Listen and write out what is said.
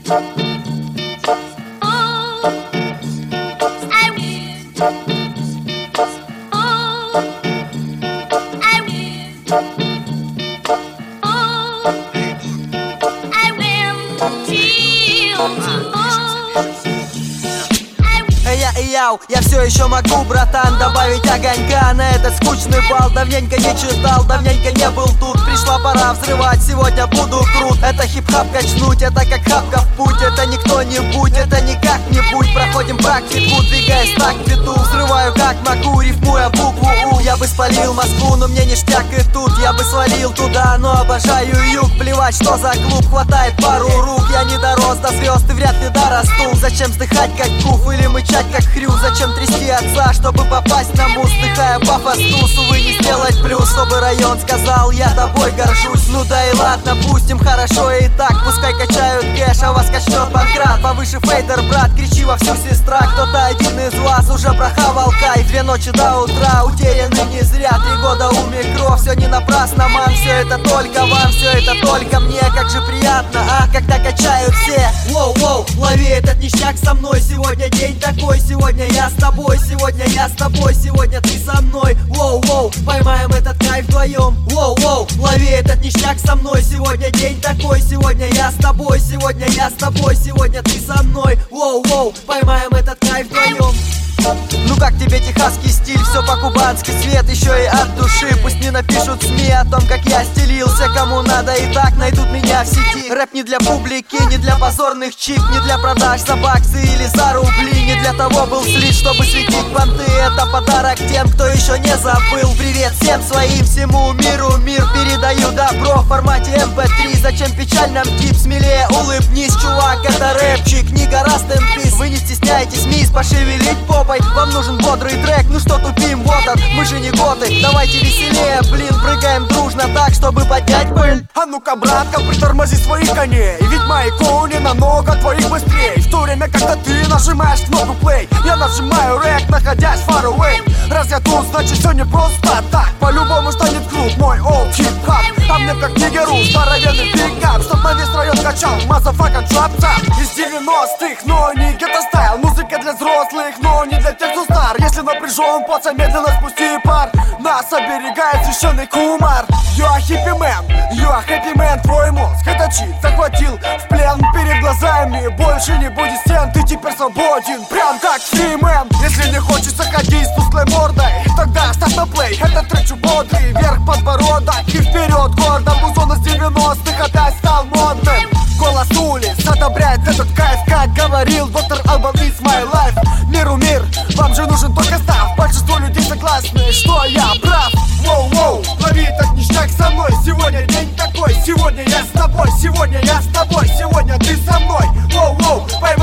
Я все еще могу, братан, добавить огонька на этот скучный бал. Давненько не читал, давненько не был тут. Пришла пора взрывать, сегодня буду крут. Это хип-хап качнуть, это как хапка в путь. Это не кто-нибудь, это не как-нибудь. Проходим практику, двигаясь так к виду. Взрываю как могу, рифмуя букву У. Я бы спалил Москву, но мне ништяк и тут. Я бы свалил туда, но обожаю юг. Плевать, что за клуб, хватает пару рук. Я не дорос до звезд и вряд ли дорасту. Зачем вздыхать как куф или мычать как хрю? Зачем трясти отца, чтобы попасть на муз? Вдыхая по фасту, увы, не сделать плюс. Чтобы район сказал, я тобой горжусь. Ну да и ладно, пустим, хорошо и так. Пускай качают кэш, а вас качнет банкрат. Повыше фейдер, брат, кричи во всю сестра. Кто-то один из вас уже прохавал кайф. 2 ночи до утра, утеряны не зря. 3 года у микро, все не напрасно, мам. Все это только вам, все это только мне. Как же приятно, когда качают все. Воу-воу, лови этот ништяк со мной. Сегодня день такой, сегодня я с тобой, сегодня я с тобой, сегодня ты со мной. Воу-воу, поймаем этот кайф вдвоем. Воу-воу, лови этот ништяк со мной. Сегодня день такой, сегодня я с тобой, сегодня я с тобой, сегодня ты со мной. Воу-воу, поймаем этот кайф вдвоем. Ну как тебе техасский стиль, все по-кубански, свет еще и от души. Пусть не напишут СМИ о том, как я стелился. Кому надо и так найдут меня в сети. Рэп не для публики, не для позорных чик, не для продаж за баксы или за рубли. Не для того был слит, чтобы светить понты. Это подарок тем, кто еще не забыл. Привет всем своим, всему миру. Мир передаю добро в формате MP3. Зачем печаль нам, тип, смелее улыбнись. Чувак, это рэпчик, не гораст MP. Вы не стесняйтесь, мисс, пошевелить попой. Вам нужен бодрый трек, ну что тупим, вот он, мы же не готы. Давайте веселее, блин, прыгаем дружно так, чтобы поднять пыль. А ну-ка, братка, притормози своих коней. Ведь мои кони намного твоих быстрее. В то время, когда ты нажимаешь кнопку play, я нажимаю рэк, находясь far away. Раз я тут, значит все не просто так. По-любому станет клуб мой old хип-хап. А мне как нигеру, здоровенный пикап, чтоб на весь район качал, мазафака drop-top. Из 90-х, но не гетто-стайл. Музыка для взрослых, но не для тех, кто стар. Если напряжен, паца, медленно спусти пар. Нас оберегает священный кумар. You are hippie man, твой мозг это чит захватил в плен перед глазами. Больше не будет стен, ты теперь свободен, прям как фримен. Если не хочется ходить с тусклой мордой, тогда ставь на плей, этот трек бодрый. Вверх подбородок и вперед гордо. Музон из 90-х опять стал модным. Голос улиц одобряет этот кайф. Как говорил доктор Албан, it's my life. Миру мир, вам же нужен только став. Большинство людей согласны, что я прав. Воу-воу, лови этот ништяк со мной. Сегодня день такой, сегодня я с тобой, сегодня я с тобой, сегодня ты со мной. Воу-воу,